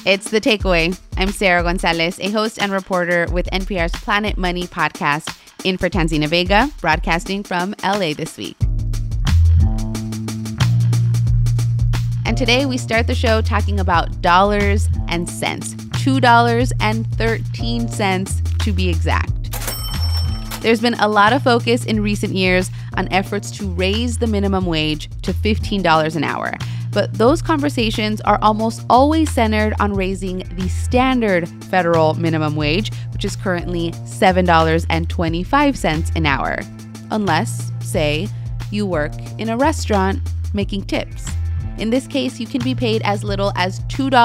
It's The Takeaway. I'm Sarah Gonzalez, a host and reporter with NPR's Planet Money podcast, in for Tanzina Vega, broadcasting from LA this week. And today we start the show talking about dollars and cents. $2.13 to be exact. There's been a lot of focus in recent years on efforts to raise the minimum wage to $15 an hour. But those conversations are almost always centered on raising the standard federal minimum wage, which is currently $7.25 an hour. Unless, say, you work in a restaurant making tips. In this case, you can be paid as little as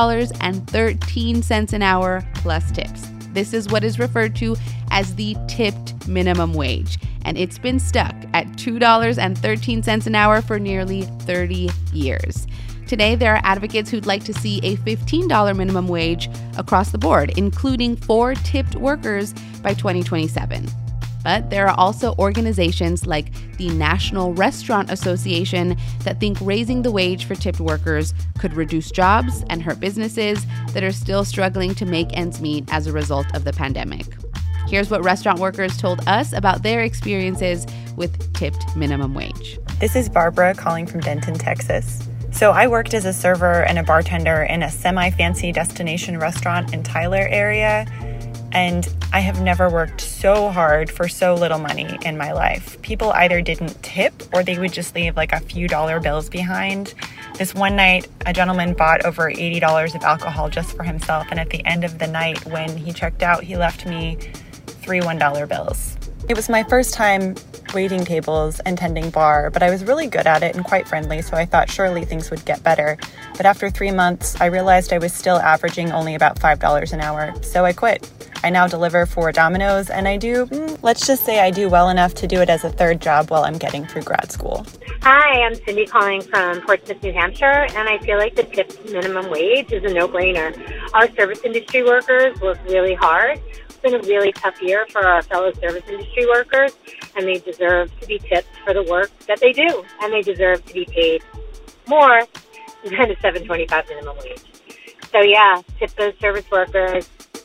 $2.13 an hour plus tips. This is what is referred to as the tipped minimum wage, and it's been stuck at $2.13 an hour for nearly 30 years. Today, there are advocates who'd like to see a $15 minimum wage across the board, including for tipped workers by 2027. But there are also organizations like the National Restaurant Association that think raising the wage for tipped workers could reduce jobs and hurt businesses that are still struggling to make ends meet as a result of the pandemic. Here's what restaurant workers told us about their experiences with tipped minimum wage. This is Barbara calling from Denton, Texas. So I worked as a server and a bartender in a semi-fancy destination restaurant in Tyler area. And I have never worked so hard for so little money in my life. People either didn't tip or they would just leave like a few dollar bills behind. This one night, a gentleman bought over $80 of alcohol just for himself. And at the end of the night, when he checked out, he left me 3 $1 bills. It was my first time waiting tables and tending bar, but I was really good at it and quite friendly, so I thought surely things would get better. But after 3 months, I realized I was still averaging only about $5 an hour, so I quit. I now deliver for Domino's, and I do, let's just say I do well enough to do it as a third job while I'm getting through grad school. Hi, I'm Cindy calling from Portsmouth, New Hampshire, and I feel like the tipped minimum wage is a no-brainer. Our service industry workers work really hard. It's been a really tough year for our fellow service industry workers, and they deserve to be tipped for the work that they do, and they deserve to be paid more than the $7.25 minimum wage. So yeah, tip those service workers.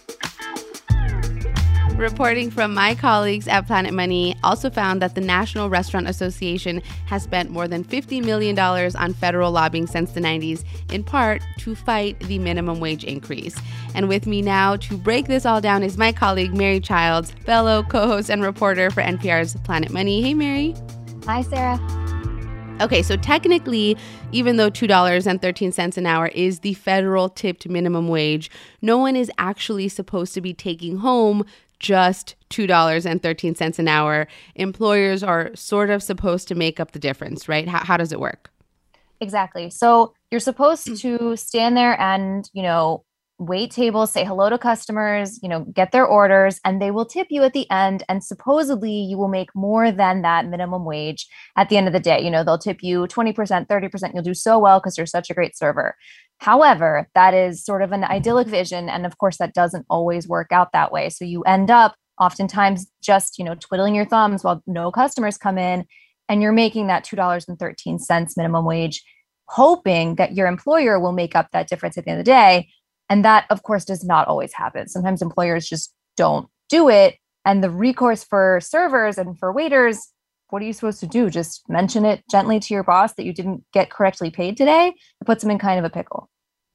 Reporting from my colleagues at Planet Money also found that the National Restaurant Association has spent more than $50 million on federal lobbying since the 90s, in part to fight the minimum wage increase. And with me now to break this all down is my colleague, Mary Childs, fellow co-host and reporter for NPR's Planet Money. Hey, Mary. Hi, Sarah. Okay, so technically, even though $2.13 an hour is the federal tipped minimum wage, no one is actually supposed to be taking home just $2.13 an hour. Employers are sort of supposed to make up the difference, right? How does it work? Exactly. So you're supposed to stand there and, wait tables, say hello to customers, get their orders, and they will tip you at the end. And supposedly you will make more than that minimum wage at the end of the day. They'll tip you 20%, 30%. You'll do so well because you're such a great server. However, that is sort of an idyllic vision. And of course, that doesn't always work out that way. So you end up oftentimes just, twiddling your thumbs while no customers come in, and you're making that $2.13 minimum wage, hoping that your employer will make up that difference at the end of the day. And that, of course, does not always happen. Sometimes employers just don't do it. And the recourse for servers and for waiters, what are you supposed to do? Just mention it gently to your boss that you didn't get correctly paid today? It puts them in kind of a pickle.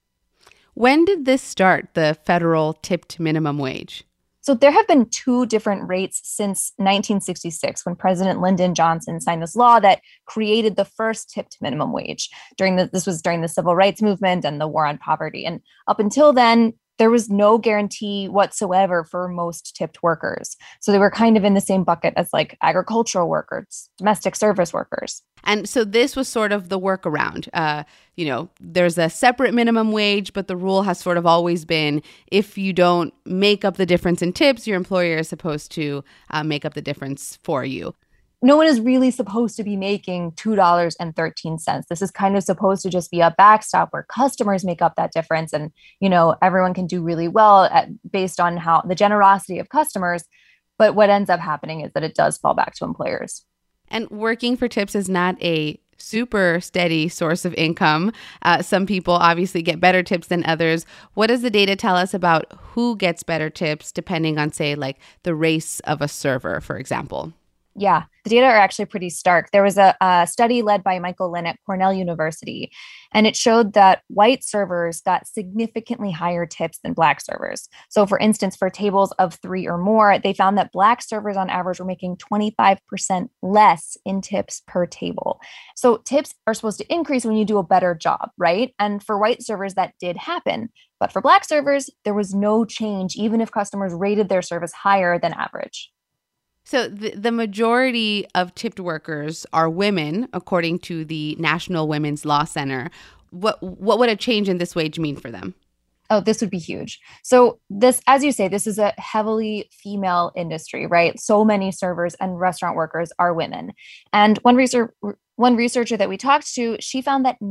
When did this start, the federal tipped minimum wage? So there have been 2 different rates since 1966, when President Lyndon Johnson signed this law that created the first tipped minimum wage. This was during the Civil Rights Movement and the War on Poverty. And up until then, there was no guarantee whatsoever for most tipped workers. So they were kind of in the same bucket as like agricultural workers, domestic service workers. And so this was sort of the workaround. There's a separate minimum wage, but the rule has sort of always been if you don't make up the difference in tips, your employer is supposed to make up the difference for you. No one is really supposed to be making $2.13. This is kind of supposed to just be a backstop where customers make up that difference. And, everyone can do really well based on how the generosity of customers. But what ends up happening is that it does fall back to employers. And working for tips is not a super steady source of income. Some people obviously get better tips than others. What does the data tell us about who gets better tips depending on, say, like the race of a server, for example? Yeah, the data are actually pretty stark. There was a study led by Michael Lynn at Cornell University, and it showed that white servers got significantly higher tips than black servers. So, for instance, for tables of 3 or more, they found that black servers on average were making 25% less in tips per table. So, tips are supposed to increase when you do a better job, right? And for white servers, that did happen. But for black servers, there was no change, even if customers rated their service higher than average. So the majority of tipped workers are women, according to the National Women's Law Center. What would a change in this wage mean for them? Oh, this would be huge. So this, as you say, this is a heavily female industry, right? So many servers and restaurant workers are women. And one researcher that we talked to, she found that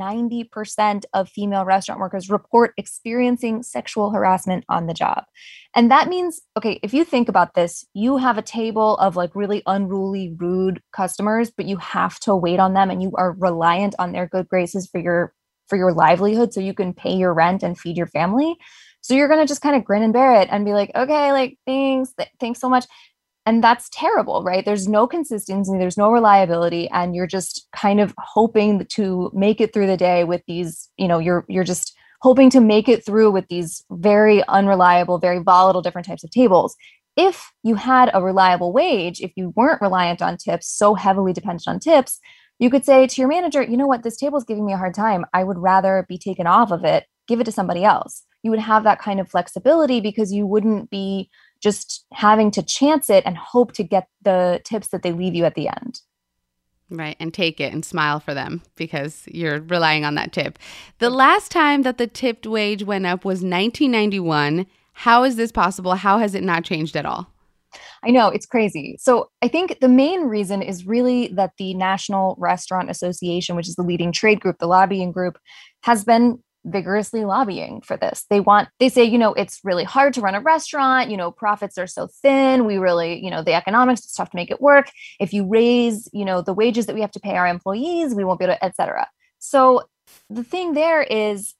90% of female restaurant workers report experiencing sexual harassment on the job. And that means, okay, if you think about this, you have a table of like really unruly, rude customers, but you have to wait on them and you are reliant on their good graces for your livelihood so you can pay your rent and feed your family. So you're going to just kind of grin and bear it and be like, okay, like thanks so much. And that's terrible, right? There's no consistency, there's no reliability, and you're just kind of hoping to make it through the day with these, you're just hoping to make it through with these very unreliable, very volatile different types of tables. If you had a reliable wage, if you weren't reliant on tips, so heavily dependent on tips, you could say to your manager, you know what, this table is giving me a hard time. I would rather be taken off of it, give it to somebody else. You would have that kind of flexibility because you wouldn't be just having to chance it and hope to get the tips that they leave you at the end. Right. And take it and smile for them because you're relying on that tip. The last time that the tipped wage went up was 1991. How is this possible? How has it not changed at all? I know, it's crazy. So I think the main reason is really that the National Restaurant Association, which is the leading trade group, the lobbying group, has been vigorously lobbying for this. They say, it's really hard to run a restaurant, profits are so thin. We really, the economics, it's tough to make it work. If you raise, the wages that we have to pay our employees, we won't be able to, et cetera. So the thing there is,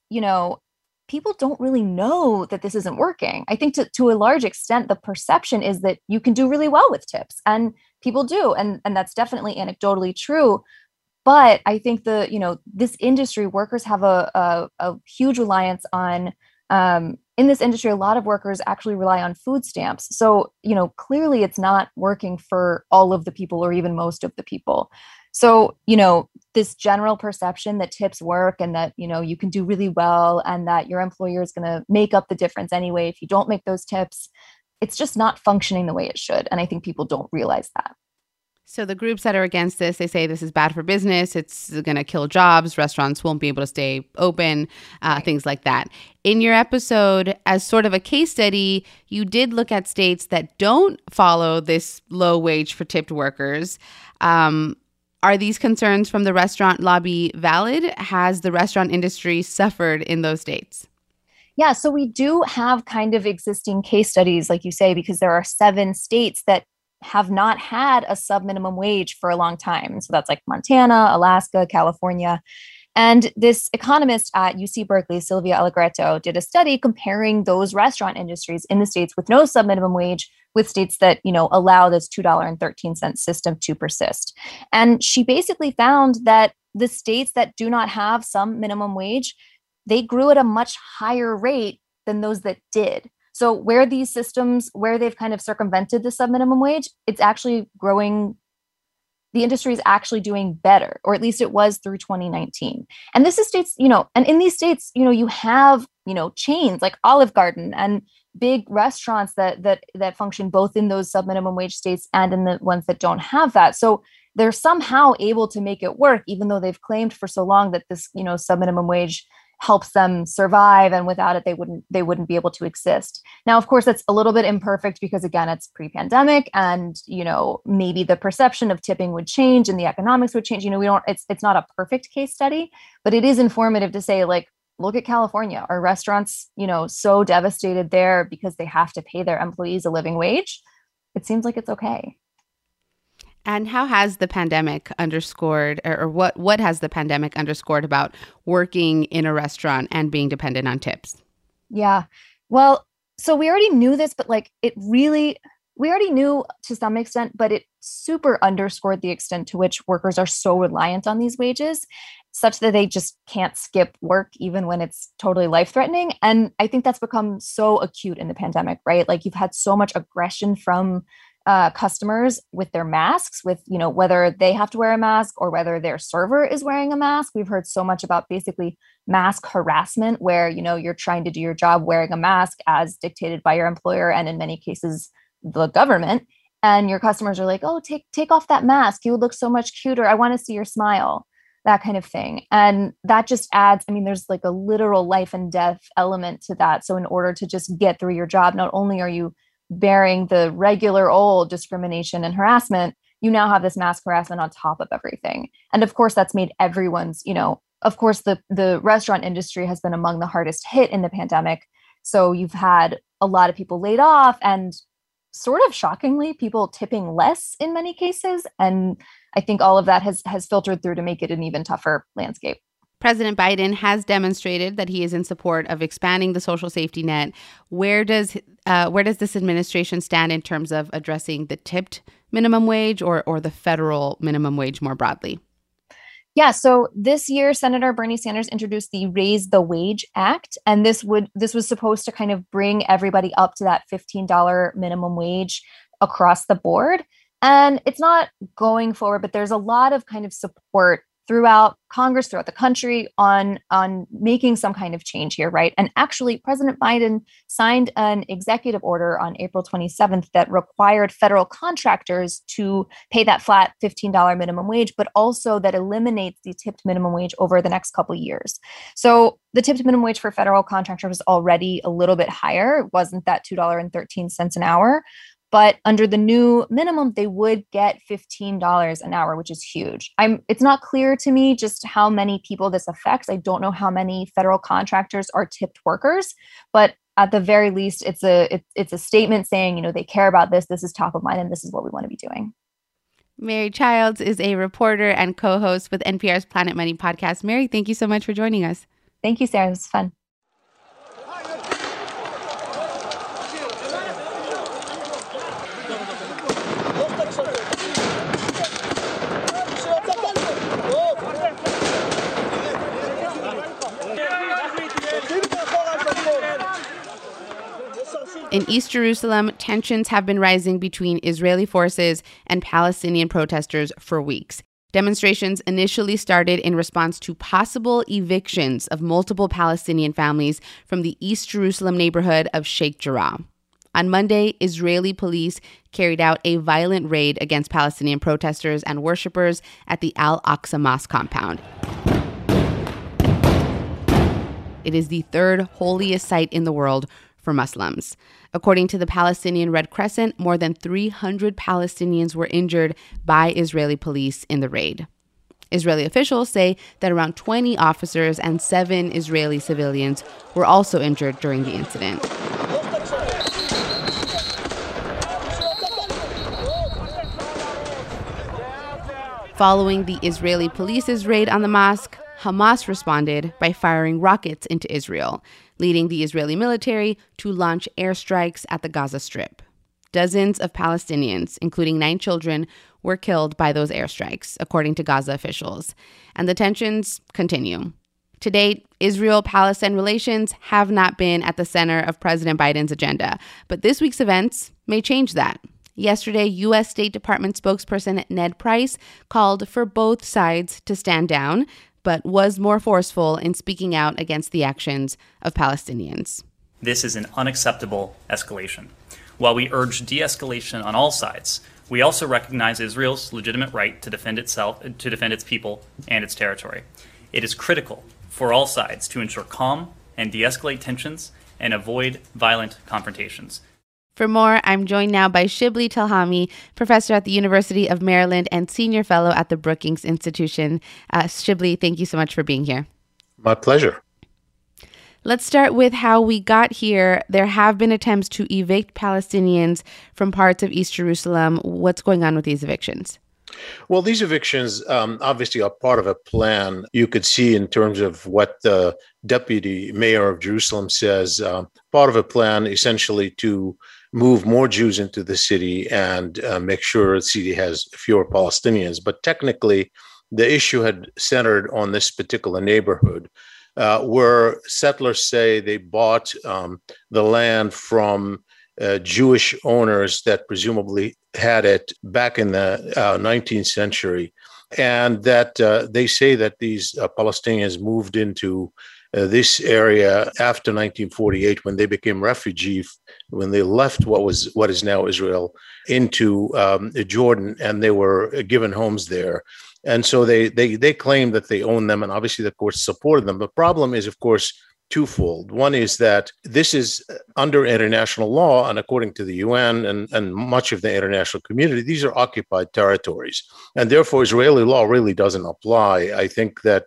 people don't really know that this isn't working. I think to a large extent, the perception is that you can do really well with tips, and people do. And that's definitely anecdotally true. But I think this industry, workers have a huge reliance on, in this industry, a lot of workers actually rely on food stamps. So, clearly it's not working for all of the people or even most of the people. So, this general perception that tips work and that, you can do really well and that your employer is going to make up the difference anyway if you don't make those tips, it's just not functioning the way it should. And I think people don't realize that. So the groups that are against this, they say this is bad for business. It's going to kill jobs. Restaurants won't be able to stay open, things like that. In your episode, as sort of a case study, you did look at states that don't follow this low wage for tipped workers. Are these concerns from the restaurant lobby valid? Has the restaurant industry suffered in those states? Yeah, so we do have kind of existing case studies, like you say, because there are 7 states that have not had a sub-minimum wage for a long time. So that's like Montana, Alaska, California. And this economist at UC Berkeley, Sylvia Allegretto, did a study comparing those restaurant industries in the states with no sub-minimum wage with states that, allow this $2.13 system to persist. And she basically found that the states that do not have some minimum wage, they grew at a much higher rate than those that did. So where these systems, where they've kind of circumvented the sub-minimum wage, it's actually growing. The industry is actually doing better, or at least it was through 2019. And this is states, and in these states, you have, chains like Olive Garden and big restaurants that function both in those sub-minimum wage states and in the ones that don't have that. So they're somehow able to make it work, even though they've claimed for so long that this, sub-minimum wage helps them survive, and without it, they wouldn't be able to exist. Now, of course, that's a little bit imperfect because, again, it's pre-pandemic, and maybe the perception of tipping would change and the economics would change. It's not a perfect case study, but it is informative to say, like, look at California. Are restaurants, so devastated there because they have to pay their employees a living wage? It seems like it's okay. And how has the pandemic underscored, or what has the pandemic underscored about working in a restaurant and being dependent on tips? Yeah. Well, so we already knew this, but we already knew to some extent, but it super underscored the extent to which workers are so reliant on these wages, such that they just can't skip work even when it's totally life-threatening. And I think that's become so acute in the pandemic, right? Like you've had so much aggression from customers with their masks, with, whether they have to wear a mask or whether their server is wearing a mask. We've heard so much about basically mask harassment, where, you're trying to do your job wearing a mask as dictated by your employer, and in many cases, the government. And your customers are like, oh, take off that mask. You would look so much cuter. I want to see your smile, that kind of thing. And that just adds, there's like a literal life and death element to that. So in order to just get through your job, not only are you bearing the regular old discrimination and harassment, you now have this mask harassment on top of everything. And of course, that's made everyone's, of course, the restaurant industry has been among the hardest hit in the pandemic. So you've had a lot of people laid off, and sort of shockingly, people tipping less in many cases. And I think all of that has filtered through to make it an even tougher landscape. President Biden has demonstrated that he is in support of expanding the social safety net. Where does this administration stand in terms of addressing the tipped minimum wage or the federal minimum wage more broadly? Yeah, so this year, Senator Bernie Sanders introduced the Raise the Wage Act, and this was supposed to kind of bring everybody up to that $15 minimum wage across the board. And it's not going forward, but there's a lot of kind of support throughout Congress, throughout the country on making some kind of change here, right? And actually, President Biden signed an executive order on April 27th that required federal contractors to pay that flat $15 minimum wage, but also that eliminates the tipped minimum wage over the next couple of years. So the tipped minimum wage for federal contractors was already a little bit higher. It wasn't that $2.13 an hour. But under the new minimum, they would get $15 an hour, which is huge. It's not clear to me just how many people this affects. I don't know how many federal contractors are tipped workers, but at the very least, it's a statement saying, they care about this. This is top of mind, and this is what we want to be doing. Mary Childs is a reporter and co-host with NPR's Planet Money podcast. Mary, thank you so much for joining us. Thank you, Sarah. It was fun. In East Jerusalem, tensions have been rising between Israeli forces and Palestinian protesters for weeks. Demonstrations initially started in response to possible evictions of multiple Palestinian families from the East Jerusalem neighborhood of Sheikh Jarrah. On Monday, Israeli police carried out a violent raid against Palestinian protesters and worshipers at the Al-Aqsa Mosque compound. It is the third holiest site in the world for Muslims. According to the Palestinian Red Crescent, more than 300 Palestinians were injured by Israeli police in the raid. Israeli officials say that around 20 officers and 7 Israeli civilians were also injured during the incident. Following the Israeli police's raid on the mosque, Hamas responded by firing rockets into Israel, leading the Israeli military to launch airstrikes at the Gaza Strip. Dozens of Palestinians, including 9 children, were killed by those airstrikes, according to Gaza officials. And the tensions continue. To date, Israel-Palestine relations have not been at the center of President Biden's agenda, but this week's events may change that. Yesterday, U.S. State Department spokesperson Ned Price called for both sides to stand down, but was more forceful in speaking out against the actions of Palestinians. This is an unacceptable escalation. While we urge de-escalation on all sides, we also recognize Israel's legitimate right to defend itself, to defend its people and its territory. It is critical for all sides to ensure calm and de-escalate tensions and avoid violent confrontations. For more, I'm joined now by Shibli Telhami, professor at the University of Maryland and senior fellow at the Brookings Institution. Shibli, thank you so much for being here. My pleasure. Let's start with how we got here. There have been attempts to evict Palestinians from parts of East Jerusalem. What's going on with these evictions? Well, these evictions obviously are part of a plan. You could see in terms of what the deputy mayor of Jerusalem says, part of a plan essentially to move more Jews into the city and make sure the city has fewer Palestinians. But technically, the issue had centered on this particular neighborhood. Where settlers say they bought the land from Jewish owners that presumably had it back in the 19th century, and that they say that these Palestinians moved into this area after 1948 when they became refugees, when they left what is now Israel into Jordan, and they were given homes there. And so they claim that they own them, and obviously the courts supported them. The problem is, of course, twofold. One is that this is under international law, and according to the UN and much of the international community, these are occupied territories. And therefore, Israeli law really doesn't apply. I think that,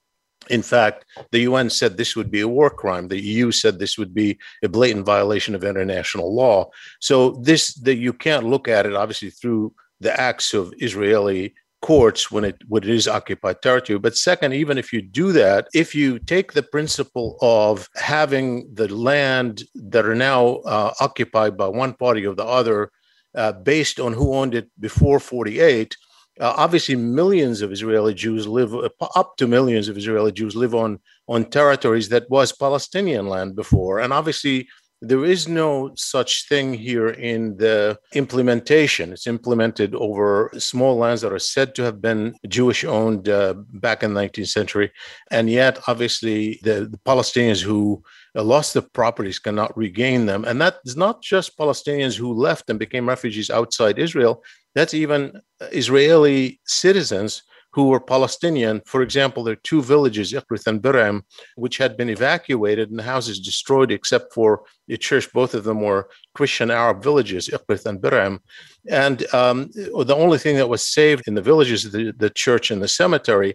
in fact, the UN said this would be a war crime. The EU said this would be a blatant violation of international law. So that you can't look at it, obviously, through the acts of Israeli courts when it is occupied territory. But second, even if you do that, if you take the principle of having the land that are now occupied by one party or the other based on who owned it before 48, obviously millions of Israeli Jews live, up to millions of Israeli Jews live on territories that was Palestinian land before. And obviously there is no such thing here in the implementation. It's implemented over small lands that are said to have been Jewish owned back in the 19th century. And yet, obviously, the Palestinians who lost the properties cannot regain them. And that is not just Palestinians who left and became refugees outside Israel. That's even Israeli citizens who were Palestinian. For example, there are two villages, Iqrith and Biram, which had been evacuated and the houses destroyed except for a church. Both of them were Christian Arab villages, Iqrith and Biram. And the only thing that was saved in the villages is the church and the cemetery.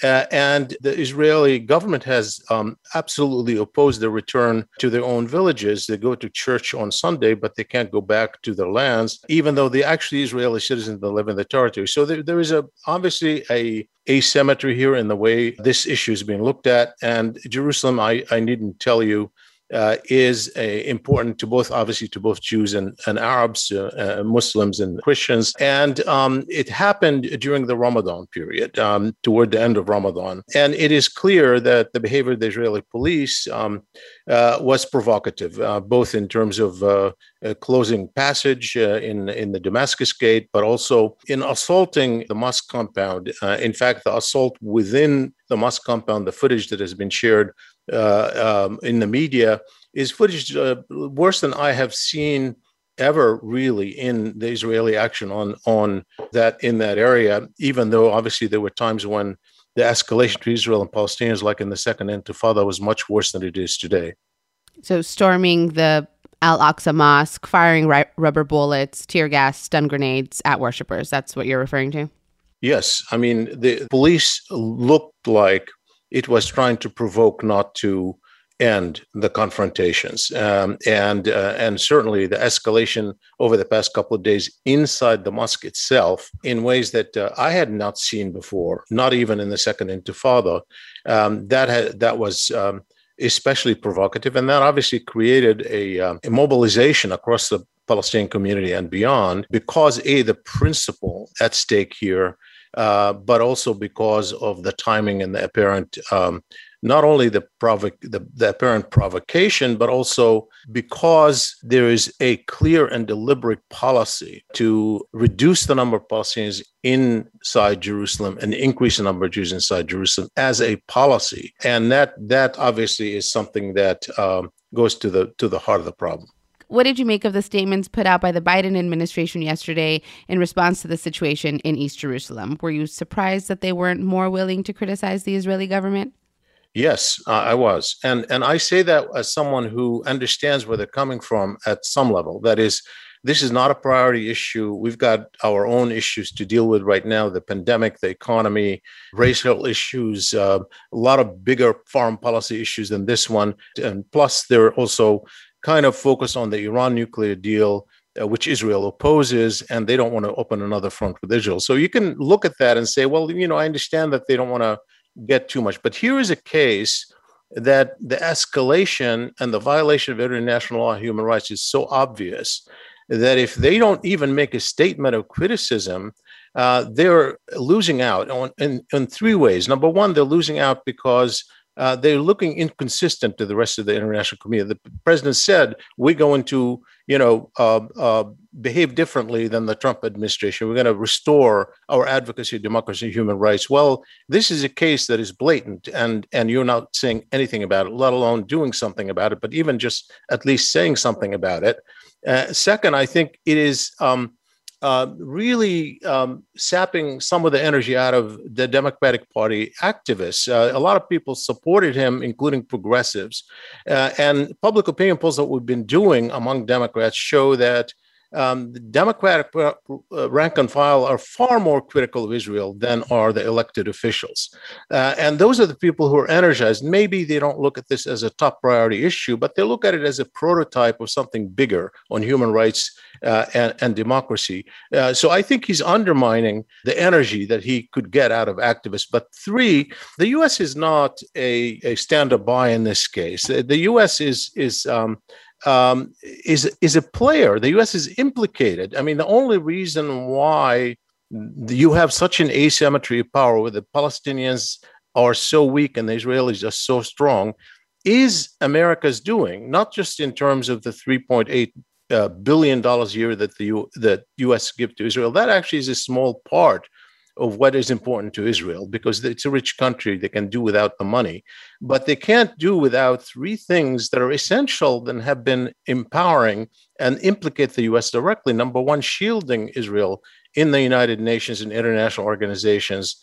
And the Israeli government has absolutely opposed the return to their own villages. They go to church on Sunday, but they can't go back to their lands, even though they're actually Israeli citizens that live in the territory. So there is obviously a asymmetry here in the way this issue is being looked at. And Jerusalem, I needn't tell you, is important to both, obviously, to both Jews and Arabs, Muslims and Christians. And it happened during the Ramadan period, toward the end of Ramadan. And it is clear that the behavior of the Israeli police was provocative, both in terms of closing passage in the Damascus Gate, but also in assaulting the mosque compound. In fact, the assault within the mosque compound, the footage that has been shared in the media is footage worse than I have seen ever really in the Israeli action on that in that area, even though obviously there were times when the escalation to Israel and Palestinians, like in the Second Intifada, was much worse than it is today. So storming the Al-Aqsa Mosque, firing rubber bullets, tear gas, stun grenades at worshipers. That's what you're referring to? Yes. I mean, the police looked like it was trying to provoke, not to end the confrontations. And certainly the escalation over the past couple of days inside the mosque itself in ways that I had not seen before, not even in the Second Intifada, that was especially provocative. And that obviously created a mobilization across the Palestinian community and beyond because, the principle at stake here, but also because of the timing and the apparent, not only the apparent provocation, but also because there is a clear and deliberate policy to reduce the number of Palestinians inside Jerusalem and increase the number of Jews inside Jerusalem as a policy. And that obviously is something that goes to the heart of the problem. What did you make of the statements put out by the Biden administration yesterday in response to the situation in East Jerusalem? Were you surprised that they weren't more willing to criticize the Israeli government? Yes, I was. And I say that as someone who understands where they're coming from at some level. That is, this is not a priority issue. We've got our own issues to deal with right now, the pandemic, the economy, racial issues, a lot of bigger foreign policy issues than this one. And plus, they're also kind of focused on the Iran nuclear deal, which Israel opposes, and they don't want to open another front with Israel. So you can look at that and say, well, I understand that they don't want to get too much. But here is a case that the escalation and the violation of international law and human rights is so obvious that if they don't even make a statement of criticism, they're losing out in three ways. Number one, they're losing out because they're looking inconsistent to the rest of the international community. The president said, we're going to, behave differently than the Trump administration. We're going to restore our advocacy of democracy and human rights. Well, this is a case that is blatant, and you're not saying anything about it, let alone doing something about it, but even just at least saying something about it. Second, I think it is really sapping some of the energy out of the Democratic Party activists. A lot of people supported him, including progressives. And public opinion polls that we've been doing among Democrats show that the Democratic rank and file are far more critical of Israel than are the elected officials. And those are the people who are energized. Maybe they don't look at this as a top priority issue, but they look at it as a prototype of something bigger on human rights and democracy. So I think he's undermining the energy that he could get out of activists. But three, the U.S. is not a stand-up by in this case. The U.S. is a player. The U.S. is implicated. I mean, the only reason why you have such an asymmetry of power, where the Palestinians are so weak and the Israelis are so strong, is America's doing, not just in terms of the $3.8 billion a year that the U.S. give to Israel. That actually is a small part of what is important to Israel, because it's a rich country. They can do without the money, but they can't do without three things that are essential and have been empowering and implicate the U.S. directly. Number one, shielding Israel in the United Nations and international organizations,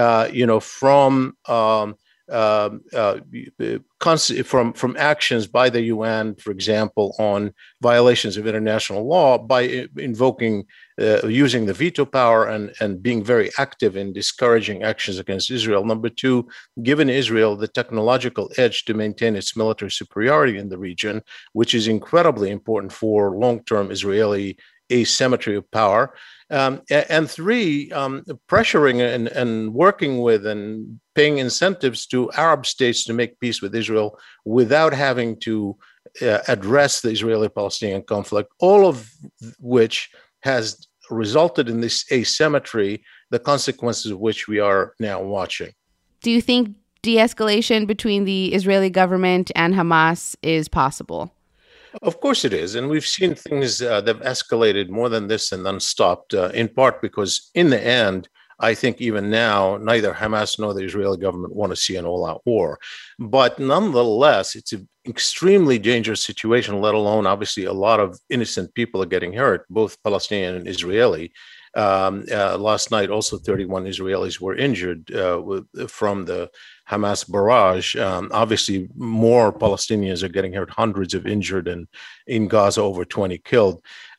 from actions by the UN, for example, on violations of international law, by using the veto power and being very active in discouraging actions against Israel. Number two, giving Israel the technological edge to maintain its military superiority in the region, which is incredibly important for long-term Israeli asymmetry of power. And three, pressuring and working with and paying incentives to Arab states to make peace with Israel without having to address the Israeli-Palestinian conflict, all of which has resulted in this asymmetry, the consequences of which we are now watching. Do you think de-escalation between the Israeli government and Hamas is possible? Of course it is. And we've seen things that have escalated more than this and then stopped, in part because in the end, I think even now, neither Hamas nor the Israeli government want to see an all-out war. But nonetheless, it's an extremely dangerous situation, let alone, obviously, a lot of innocent people are getting hurt, both Palestinian and Israeli. Last night, also 31 Israelis were injured from the Hamas barrage. Obviously, more Palestinians are getting hurt, hundreds of injured, and in Gaza, over 20 killed.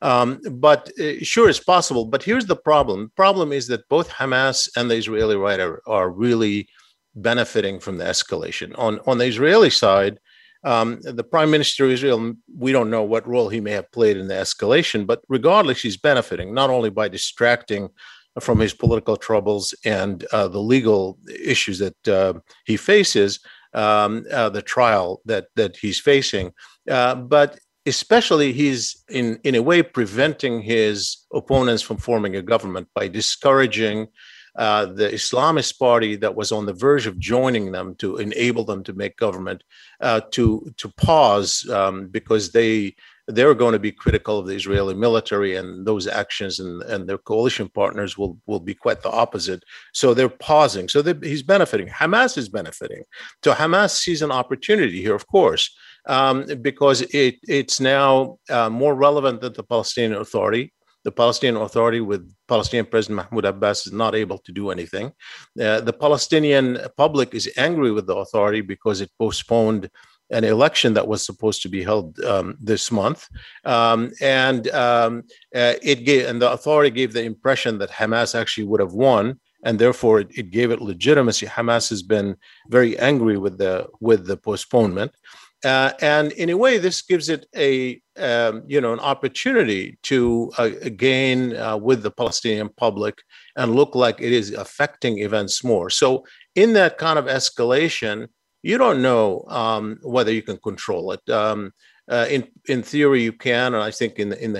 But sure, it's possible. But here's the problem. The problem is that both Hamas and the Israeli right are really benefiting from the escalation. On the Israeli side, the prime minister of Israel, we don't know what role he may have played in the escalation, but regardless, he's benefiting not only by distracting from his political troubles and the legal issues that he faces, the trial that he's facing, but especially he's in a way preventing his opponents from forming a government by discouraging the Islamist party that was on the verge of joining them to enable them to make government to pause because they're going to be critical of the Israeli military and those actions, and their coalition partners will be quite the opposite. So they're pausing. So he's benefiting. Hamas is benefiting. So Hamas sees an opportunity here, of course, because it's now more relevant than the Palestinian Authority. The Palestinian Authority with Palestinian President Mahmoud Abbas is not able to do anything. The Palestinian public is angry with the authority because it postponed an election that was supposed to be held this month, and the authority gave the impression that Hamas actually would have won, and therefore it gave it legitimacy. Hamas has been very angry with the postponement. And in a way, this gives it an opportunity to gain with the Palestinian public and look like it is affecting events more. So in that kind of escalation, you don't know whether you can control it. In theory, you can, and I think in the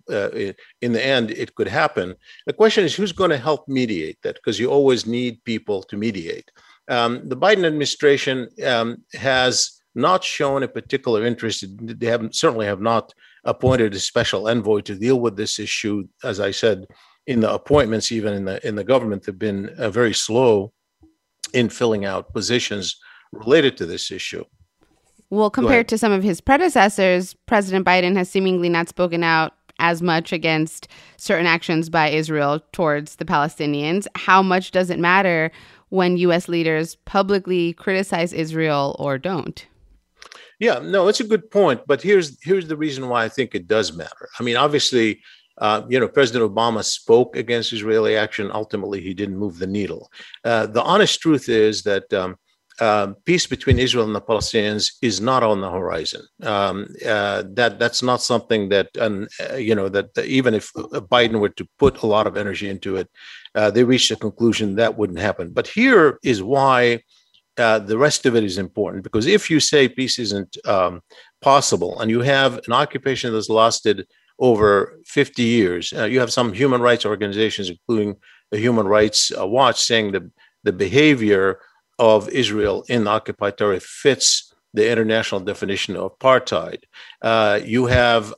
end, it could happen. The question is, who's going to help mediate that? Because you always need people to mediate. The Biden administration has not shown a particular interest. They certainly have not appointed a special envoy to deal with this issue. As I said, in the appointments, even in the government, they've been very slow in filling out positions related to this issue. Well, compared to some of his predecessors, President Biden has seemingly not spoken out as much against certain actions by Israel towards the Palestinians. How much does it matter when U.S. leaders publicly criticize Israel or don't? Yeah, no, it's a good point. But here's the reason why I think it does matter. I mean, obviously, President Obama spoke against Israeli action. Ultimately, he didn't move the needle. The honest truth is that peace between Israel and the Palestinians is not on the horizon. That's not something that even if Biden were to put a lot of energy into it, they reached a conclusion that wouldn't happen. But here is why the rest of it is important, because if you say peace isn't possible and you have an occupation that's lasted over 50 years, you have some human rights organizations, including the Human Rights Watch, saying that the behavior of Israel in the occupied territory fits the international definition of apartheid. You have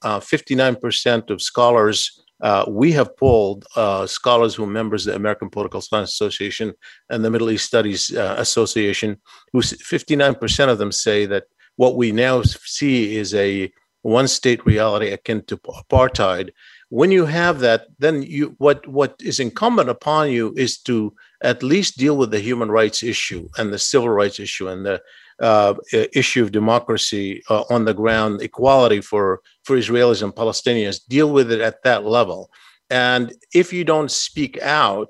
59% of scholars. We have polled scholars who are members of the American Political Science Association and the Middle East Studies Association, who 59% of them say that what we now see is a one-state reality akin to apartheid. When you have that, then what is incumbent upon you is to at least deal with the human rights issue and the civil rights issue and the issue of democracy on the ground, equality for Israelis and Palestinians. Deal with it at that level. And if you don't speak out,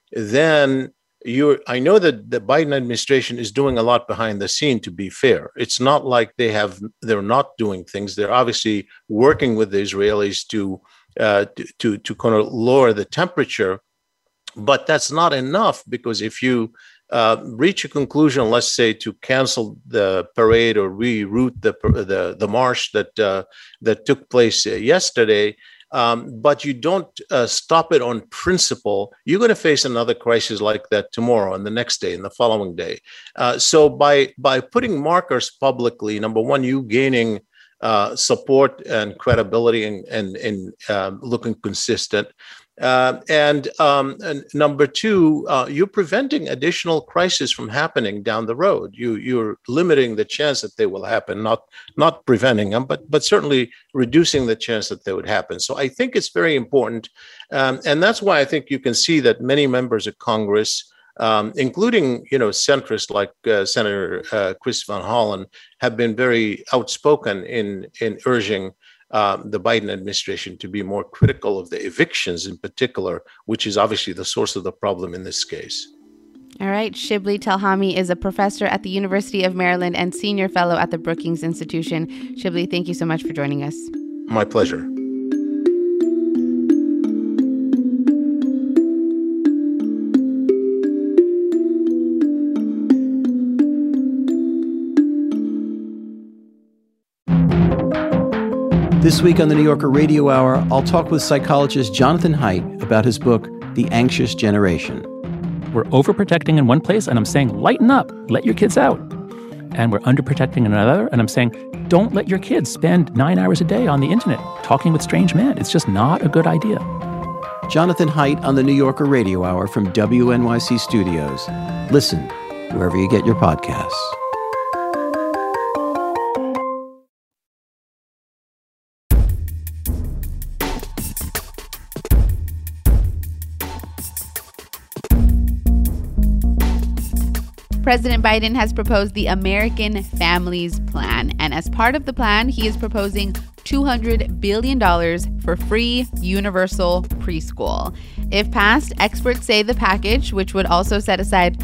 then I know that the Biden administration is doing a lot behind the scene, to be fair. It's not like they're not doing things. They're obviously working with the Israelis to kind of lower the temperature, but that's not enough, because if you reach a conclusion, let's say to cancel the parade or reroute the march that took place yesterday, but you don't stop it on principle, you're going to face another crisis like that tomorrow and the next day and the following day. So by putting markers publicly, number one, you gaining support and credibility and looking consistent. And number two, you're preventing additional crises from happening down the road. You're limiting the chance that they will happen, not preventing them, but certainly reducing the chance that they would happen. So I think it's very important. And that's why I think you can see that many members of Congress, including, centrists like Senator Chris Van Hollen, have been very outspoken in urging the Biden administration to be more critical of the evictions in particular, which is obviously the source of the problem in this case. All right. Shibli Telhami is a professor at the University of Maryland and senior fellow at the Brookings Institution. Shibli, thank you so much for joining us. My pleasure. This week on the New Yorker Radio Hour, I'll talk with psychologist Jonathan Haidt about his book, The Anxious Generation. We're overprotecting in one place, and I'm saying, lighten up, let your kids out. And we're underprotecting in another, and I'm saying, don't let your kids spend 9 hours a day on the internet talking with strange men. It's just not a good idea. Jonathan Haidt on the New Yorker Radio Hour from WNYC Studios. Listen wherever you get your podcasts. President Biden has proposed the American Families Plan, and as part of the plan, he is proposing $200 billion for free universal preschool. If passed, experts say the package, which would also set aside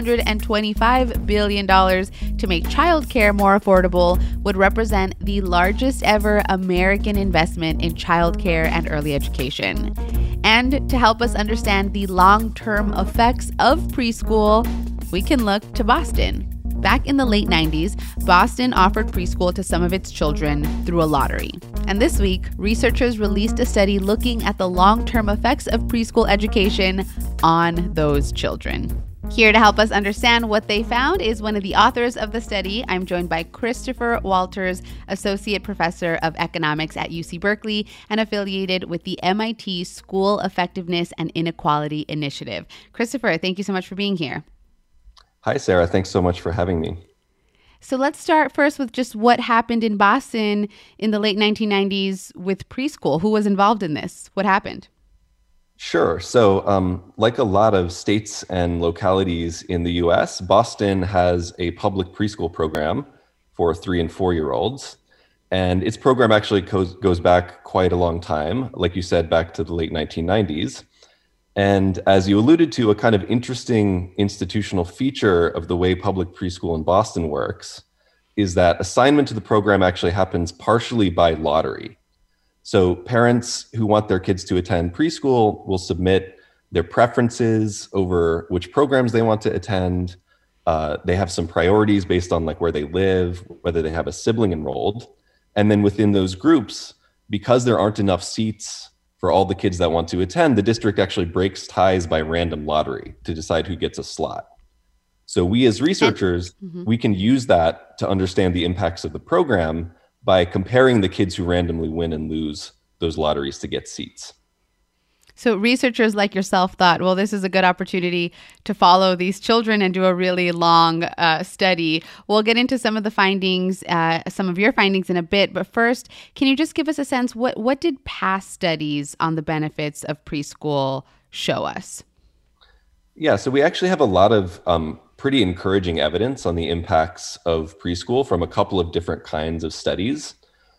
$225 billion to make childcare more affordable, would represent the largest ever American investment in childcare and early education. And to help us understand the long-term effects of preschool, we can look to Boston. Back in the late 90s, Boston offered preschool to some of its children through a lottery. And this week, researchers released a study looking at the long-term effects of preschool education on those children. Here to help us understand what they found is one of the authors of the study. I'm joined by Christopher Walters, Associate Professor of Economics at UC Berkeley and affiliated with the MIT School Effectiveness and Inequality Initiative. Christopher, thank you so much for being here. Hi, Sarah. Thanks so much for having me. So let's start first with just what happened in Boston in the late 1990s with preschool. Who was involved in this? What happened? Sure. So like a lot of states and localities in the US, Boston has a public preschool program for 3 and 4-year-olds. And its program actually goes back quite a long time, like you said, back to the late 1990s. And as you alluded to, a kind of interesting institutional feature of the way public preschool in Boston works is that assignment to the program actually happens partially by lottery. So parents who want their kids to attend preschool will submit their preferences over which programs they want to attend. They have some priorities based on like where they live, whether they have a sibling enrolled. And then within those groups, because there aren't enough seats for all the kids that want to attend, the district actually breaks ties by random lottery to decide who gets a slot. So we as researchers, we can use that to understand the impacts of the program by comparing the kids who randomly win and lose those lotteries to get seats. So researchers like yourself thought, well, this is a good opportunity to follow these children and do a really long study. We'll get into some of the findings, some of your findings in a bit. But first, can you just give us a sense, what did past studies on the benefits of preschool show us? Yeah, so we actually have a lot of pretty encouraging evidence on the impacts of preschool from a couple of different kinds of studies.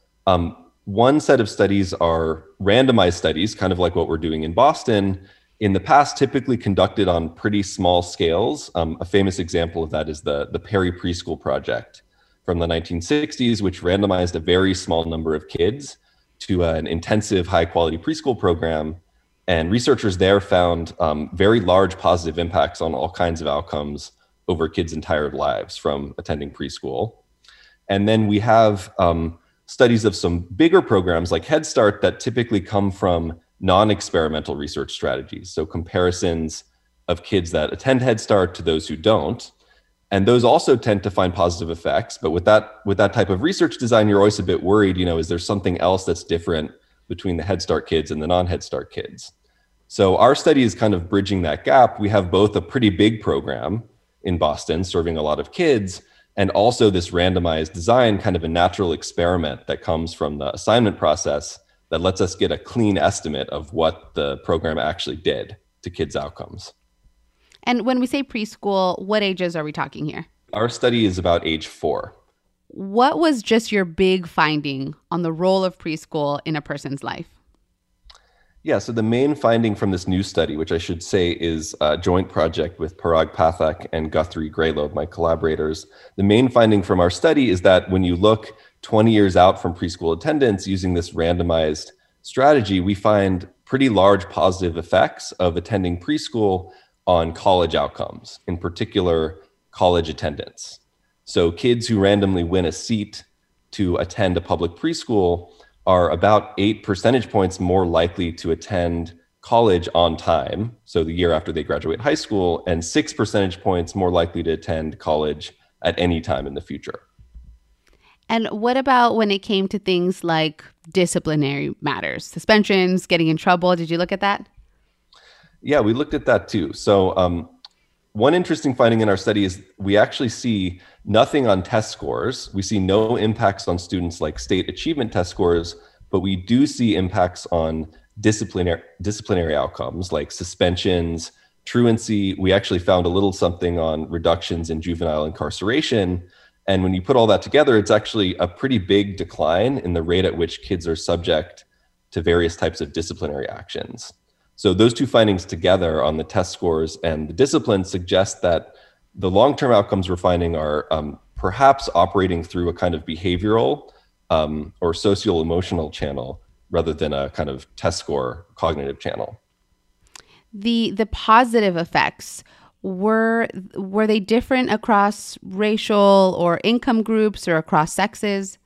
One set of studies are randomized studies, kind of like what we're doing in Boston, in the past typically conducted on pretty small scales. A famous example of that is the Perry Preschool Project from the 1960s, which randomized a very small number of kids to an intensive high-quality preschool program. And researchers there found very large positive impacts on all kinds of outcomes over kids' entire lives from attending preschool. And then we have studies of some bigger programs like Head Start that typically come from non-experimental research strategies. So comparisons of kids that attend Head Start to those who don't. And those also tend to find positive effects. But with that type of research design, you're always a bit worried, is there something else that's different between the Head Start kids and the non-Head Start kids? So our study is kind of bridging that gap. We have both a pretty big program in Boston serving a lot of kids, and also this randomized design, kind of a natural experiment that comes from the assignment process that lets us get a clean estimate of what the program actually did to kids' outcomes. And when we say preschool, what ages are we talking here? Our study is about age 4. What was just your big finding on the role of preschool in a person's life? Yeah, so the main finding from this new study, which I should say is a joint project with Parag Pathak and Guthrie Graylobe, my collaborators, the main finding from our study is that when you look 20 years out from preschool attendance using this randomized strategy, we find pretty large positive effects of attending preschool on college outcomes, in particular, college attendance. So kids who randomly win a seat to attend a public preschool are about 8 percentage points more likely to attend college on time, so the year after they graduate high school, and 6 percentage points more likely to attend college at any time in the future. And what about when it came to things like disciplinary matters, suspensions, getting in trouble? Did you look at that? Yeah, we looked at that too. So one interesting finding in our study is we actually see nothing on test scores. We see no impacts on students like state achievement test scores, but we do see impacts on disciplinary outcomes like suspensions, truancy. We actually found a little something on reductions in juvenile incarceration. And when you put all that together, it's actually a pretty big decline in the rate at which kids are subject to various types of disciplinary actions. So those two findings together on the test scores and the discipline suggest that the long-term outcomes we're finding are perhaps operating through a kind of behavioral or social-emotional channel rather than a kind of test score cognitive channel. The positive effects, were they different across racial or income groups or across sexes?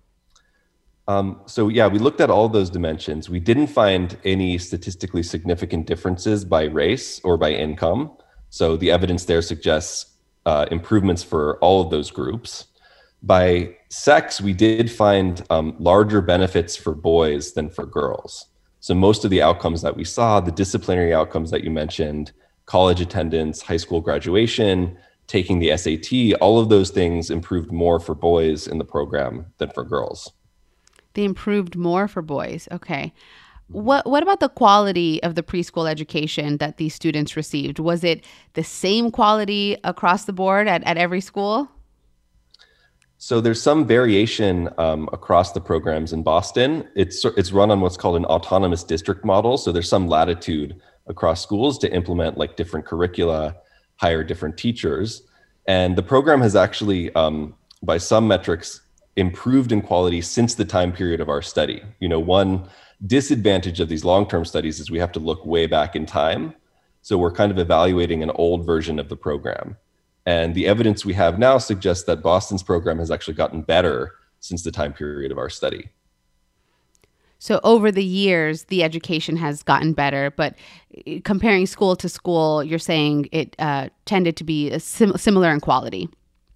So yeah, we looked at all those dimensions. We didn't find any statistically significant differences by race or by income. So the evidence there suggests improvements for all of those groups. By sex, we did find larger benefits for boys than for girls. So most of the outcomes that we saw, the disciplinary outcomes that you mentioned, college attendance, high school graduation, taking the SAT, all of those things improved more for boys in the program than for girls. They improved more for boys. Okay. What about the quality of the preschool education that these students received? Was it the same quality across the board at every school? So there's some variation across the programs in Boston. It's run on what's called an autonomous district model. So there's some latitude across schools to implement like different curricula, hire different teachers. And the program has actually, by some metrics, improved in quality since the time period of our study. You know, one disadvantage of these long-term studies is we have to look way back in time. So we're kind of evaluating an old version of the program. And the evidence we have now suggests that Boston's program has actually gotten better since the time period of our study. So over the years, the education has gotten better, but comparing school to school, you're saying it tended to be similar in quality.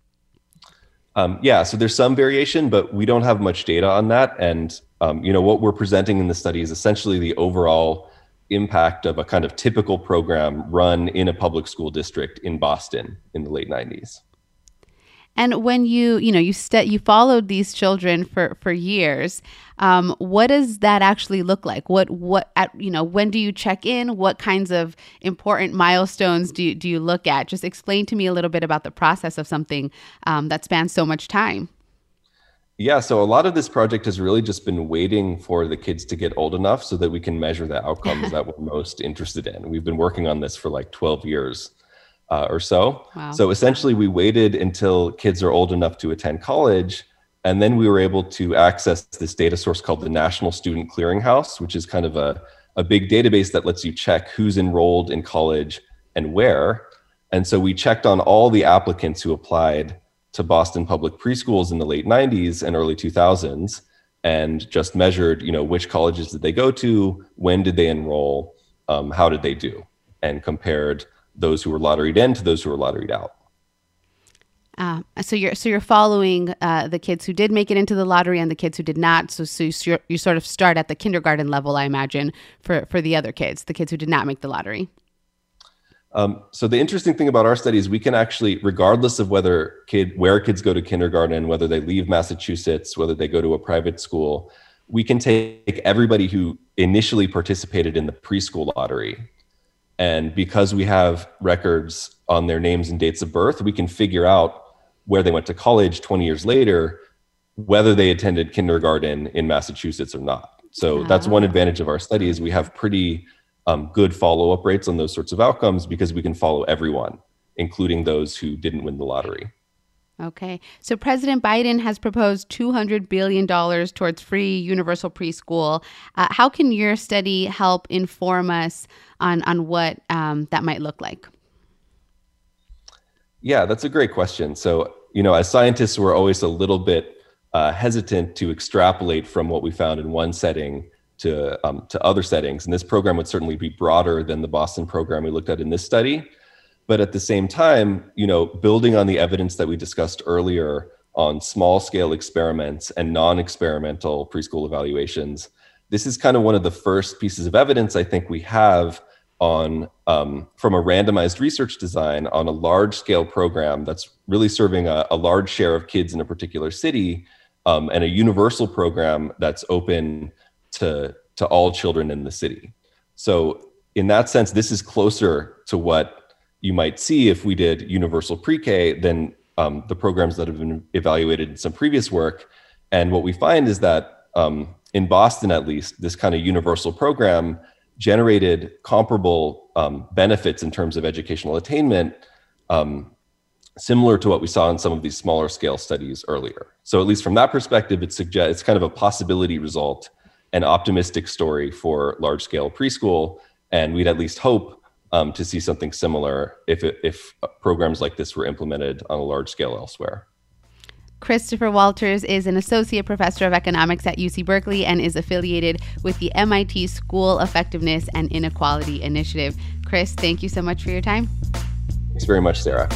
Yeah, so there's some variation, but we don't have much data on that. And what we're presenting in the study is essentially the overall impact of a kind of typical program run in a public school district in Boston in the late 90s. And when you followed these children for years, what does that actually look like? When do you check in? What kinds of important milestones do you look at? Just explain to me a little bit about the process of something that spans so much time. Yeah, so a lot of this project has really just been waiting for the kids to get old enough so that we can measure the outcomes that we're most interested in. We've been working on this for like 12 years. Or so. Wow. So essentially we waited until kids are old enough to attend college, and then we were able to access this data source called the National Student Clearinghouse, which is kind of a big database that lets you check who's enrolled in college and where. And so we checked on all the applicants who applied to Boston public preschools in the late 90s and early 2000s and just measured, which colleges did they go to, when did they enroll, how did they do, and compared those who were lotteried in to those who were lotteried out. So you're following the kids who did make it into the lottery and the kids who did not. So you sort of start at the kindergarten level, I imagine, for the other kids, the kids who did not make the lottery. So the interesting thing about our study is we can actually, regardless of where kids go to kindergarten, whether they leave Massachusetts, whether they go to a private school, we can take everybody who initially participated in the preschool lottery. And because we have records on their names and dates of birth, we can figure out where they went to college 20 years later, whether they attended kindergarten in Massachusetts or not. So that's one advantage of our study is we have pretty good follow-up rates on those sorts of outcomes because we can follow everyone, including those who didn't win the lottery. Okay. So President Biden has proposed $200 billion towards free universal preschool. How can your study help inform us on what that might look like? Yeah, that's a great question. So, as scientists, we're always a little bit hesitant to extrapolate from what we found in one setting to other settings. And this program would certainly be broader than the Boston program we looked at in this study. But at the same time, building on the evidence that we discussed earlier on small scale experiments and non-experimental preschool evaluations, this is kind of one of the first pieces of evidence I think we have on from a randomized research design on a large scale program that's really serving a large share of kids in a particular city, and a universal program that's open to all children in the city. So in that sense, this is closer to what you might see if we did universal pre-K than the programs that have been evaluated in some previous work. And what we find is that in Boston, at least, this kind of universal program generated comparable benefits in terms of educational attainment, similar to what we saw in some of these smaller scale studies earlier. So at least from that perspective, it's kind of a possibility result, an optimistic story for large scale preschool. And we'd at least hope to see something similar if programs like this were implemented on a large scale elsewhere. Christopher Walters is an associate professor of economics at UC Berkeley and is affiliated with the MIT School Effectiveness and Inequality Initiative. Chris, thank you so much for your time. Thanks very much, Sarah.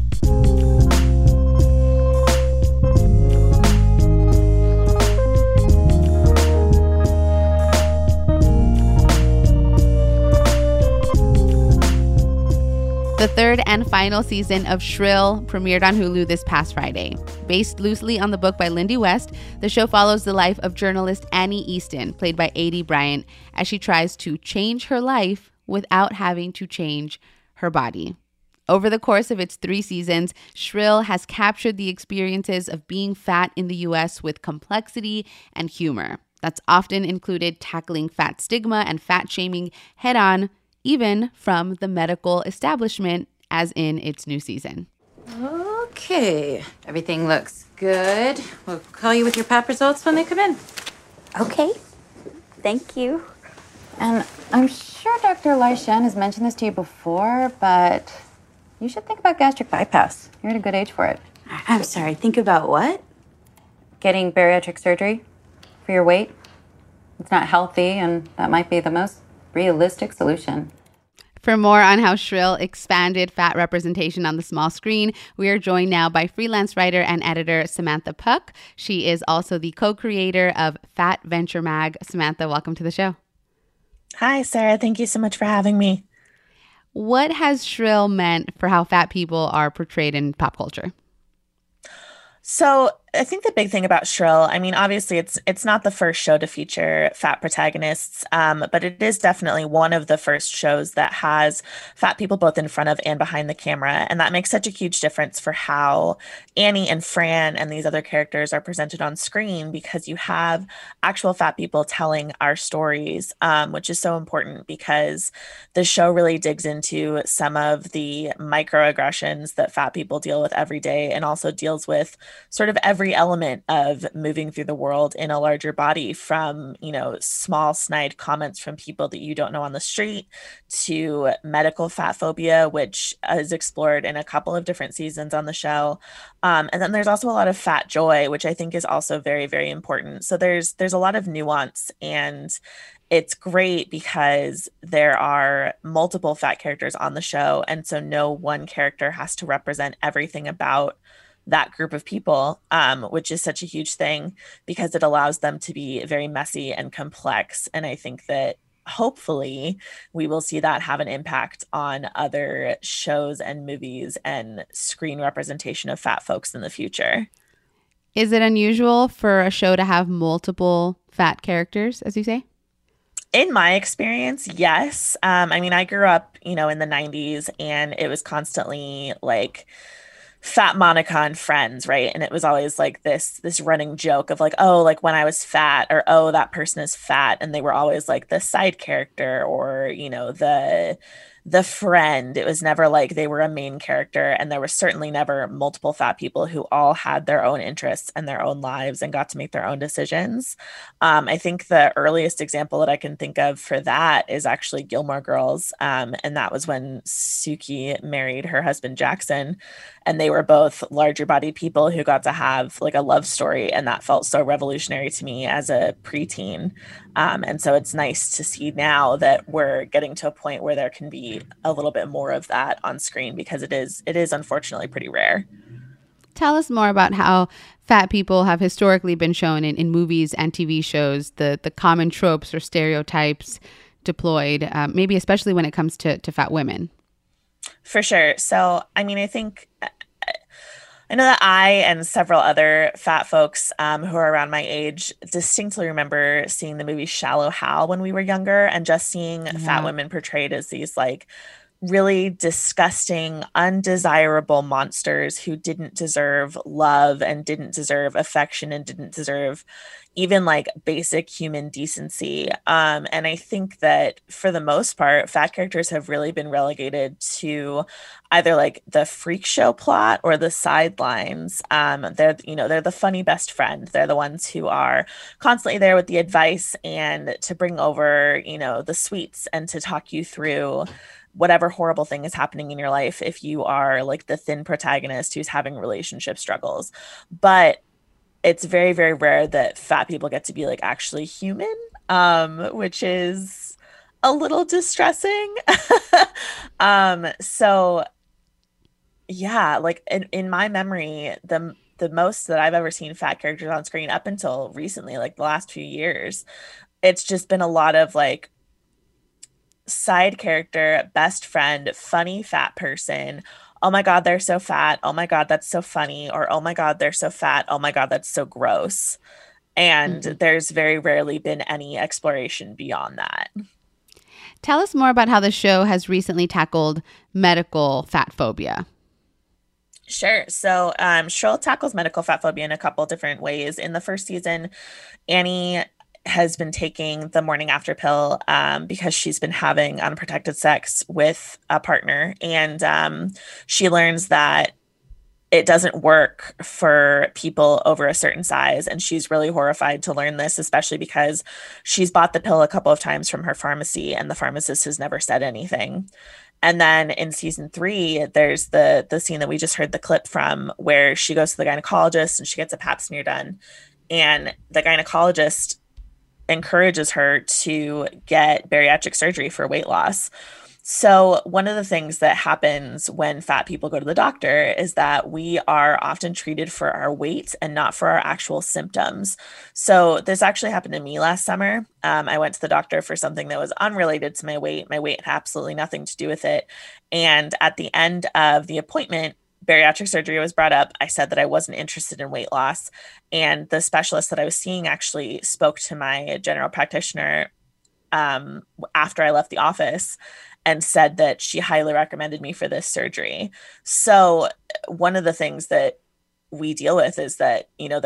The third and final season of Shrill premiered on Hulu this past Friday. Based loosely on the book by Lindy West, the show follows the life of journalist Annie Easton, played by Aidy Bryant, as she tries to change her life without having to change her body. Over the course of its 3 seasons, Shrill has captured the experiences of being fat in the U.S. with complexity and humor. That's often included tackling fat stigma and fat shaming head-on, even from the medical establishment, as in its new season. Okay, everything looks good. We'll call you with your pap results when they come in. Okay, thank you. And I'm sure Dr. Lai Shen has mentioned this to you before, but you should think about gastric bypass. You're at a good age for it. I'm sorry, think about what? Getting bariatric surgery for your weight. It's not healthy, and that might be the most realistic solution. For more on how Shrill expanded fat representation on the small screen, we are joined now by freelance writer and editor Samantha Puck. She is also the co-creator of Fat Venture Mag. Samantha, welcome to the show. Hi, Sarah. Thank you so much for having me. What has Shrill meant for how fat people are portrayed in pop culture? So I think the big thing about Shrill, I mean, obviously it's not the first show to feature fat protagonists, but it is definitely one of the first shows that has fat people both in front of and behind the camera. And that makes such a huge difference for how Annie and Fran and these other characters are presented on screen, because you have actual fat people telling our stories, which is so important because the show really digs into some of the microaggressions that fat people deal with every day, and also deals with sort of every element of moving through the world in a larger body, from, you know, small snide comments from people that you don't know on the street to medical fat phobia, which is explored in a couple of different seasons on the show. And then there's also a lot of fat joy, which I think is also very, very important. So there's a lot of nuance, and it's great because there are multiple fat characters on the show. And so no one character has to represent everything about that group of people, which is such a huge thing because it allows them to be very messy and complex. And I think that hopefully we will see that have an impact on other shows and movies and screen representation of fat folks in the future. Is it unusual for a show to have multiple fat characters, as you say? In my experience, yes. I mean, I grew up, you know, in the 90s, and it was constantly like Fat Monica and Friends, right? And it was always like this running joke of like, oh, like when I was fat, or oh, that person is fat. And they were always like the side character, or, you know, the friend. It was never like they were a main character, and there was certainly never multiple fat people who all had their own interests and their own lives and got to make their own decisions. I think the earliest example that I can think of for that is actually Gilmore Girls, and that was when Suki married her husband Jackson, and they were both larger bodied people who got to have like a love story, and that felt so revolutionary to me as a preteen. And so it's nice to see now that we're getting to a point where there can be a little bit more of that on screen, because it is unfortunately pretty rare. Tell us more about how fat people have historically been shown in movies and TV shows, the common tropes or stereotypes deployed, maybe especially when it comes to fat women. For sure. So, I mean, I know that I and several other fat folks who are around my age distinctly remember seeing the movie Shallow Hal when we were younger, and just seeing fat women portrayed as these like really disgusting, undesirable monsters who didn't deserve love and didn't deserve affection and didn't deserve even like basic human decency. And I think that for the most part, fat characters have really been relegated to either like the freak show plot or the sidelines. They're the funny best friend. They're the ones who are constantly there with the advice and to bring over, the sweets and to talk you through whatever horrible thing is happening in your life if you are like the thin protagonist who's having relationship struggles. But it's very, very rare that fat people get to be like actually human, which is a little distressing. So yeah, like in my memory, the most that I've ever seen fat characters on screen up until recently, like the last few years, it's just been a lot of like side character, best friend, funny fat person. Oh my God, they're so fat. Oh my God, that's so funny. Or, oh my God, they're so fat. Oh my God, that's so gross. And there's very rarely been any exploration beyond that. Tell us more about how the show has recently tackled medical fat phobia. Sure. So Shrill tackles medical fat phobia in a couple different ways. In the first season, Annie has been taking the morning after pill because she's been having unprotected sex with a partner. And she learns that it doesn't work for people over a certain size. And she's really horrified to learn this, especially because she's bought the pill a couple of times from her pharmacy and the pharmacist has never said anything. And then in season 3, there's the scene that we just heard the clip from where she goes to the gynecologist and she gets a pap smear done. And the gynecologist encourages her to get bariatric surgery for weight loss. So one of the things that happens when fat people go to the doctor is that we are often treated for our weight and not for our actual symptoms. So this actually happened to me last summer. I went to the doctor for something that was unrelated to my weight. My weight had absolutely nothing to do with it. And at the end of the appointment, bariatric surgery was brought up. I said that I wasn't interested in weight loss. And the specialist that I was seeing actually spoke to my general practitioner after I left the office and said that she highly recommended me for this surgery. So one of the things that we deal with is that,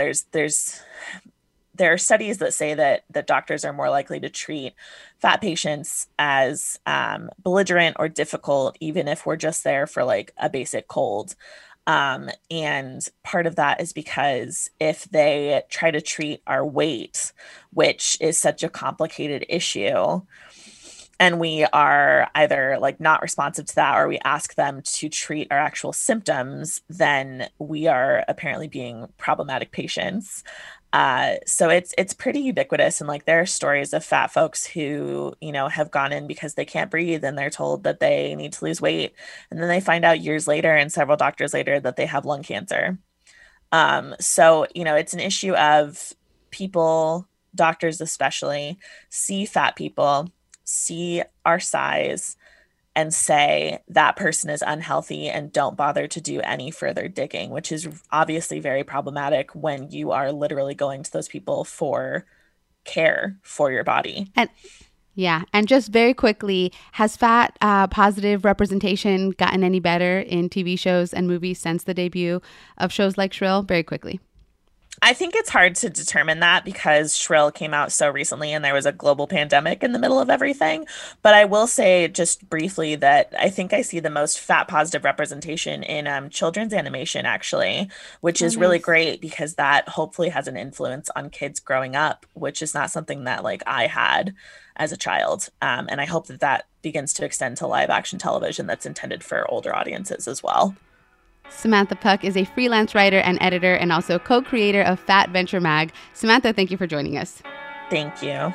there are studies that say that doctors are more likely to treat fat patients as belligerent or difficult, even if we're just there for like a basic cold. And part of that is because if they try to treat our weight, which is such a complicated issue, and we are either like not responsive to that or we ask them to treat our actual symptoms, then we are apparently being problematic patients. So it's pretty ubiquitous. And like there are stories of fat folks who, have gone in because they can't breathe and they're told that they need to lose weight. And then they find out years later and several doctors later that they have lung cancer. So, it's an issue of people, doctors especially, see fat people, see our size, and say that person is unhealthy and don't bother to do any further digging, which is obviously very problematic when you are literally going to those people for care for your body. And just very quickly, has fat positive representation gotten any better in TV shows and movies since the debut of shows like Shrill? Very quickly. I think it's hard to determine that because Shrill came out so recently and there was a global pandemic in the middle of everything. But I will say just briefly that I think I see the most fat positive representation in children's animation, actually, which is really great because that hopefully has an influence on kids growing up, which is not something that like I had as a child. And I hope that begins to extend to live action television that's intended for older audiences as well. Samantha Puck is a freelance writer and editor and also co-creator of Fat Venture Mag. Samantha, thank you for joining us. Thank you.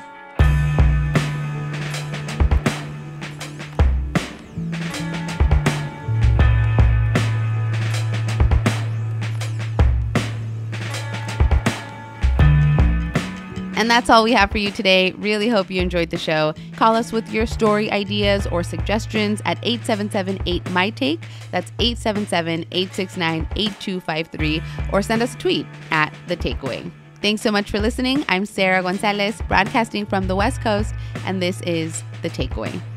And that's all we have for you today. Really hope you enjoyed the show. Call us with your story ideas or suggestions at 877-8MyTake. That's 877-869-8253. Or send us a tweet at The Takeaway. Thanks so much for listening. I'm Sarah Gonzalez, broadcasting from the West Coast, and this is The Takeaway.